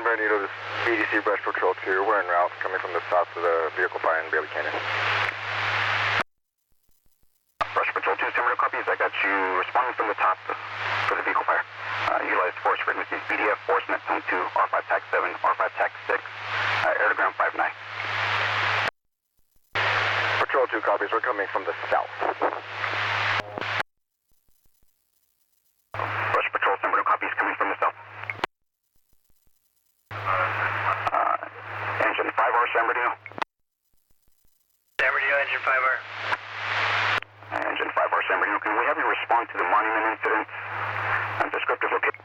Bernardino, this BDC Brush Patrol 2. We're en route coming from the south of the vehicle fire in Bailey Canyon. Brush Patrol 2, San Bernardino copies. I got you responding from the top for the vehicle fire. Utilize force frequencies BDF, force net 22, R5 TAC 7, R5 TAC 6, air to ground 59. Patrol 2 copies. We're coming from the south. Brush Patrol, San Bernardino copies coming from the south. Engine 5R, San Bernardino. San Bernardino, engine 5R. Engine 5R, San Bernardino. Can we have you respond to the monument incident and descriptive location?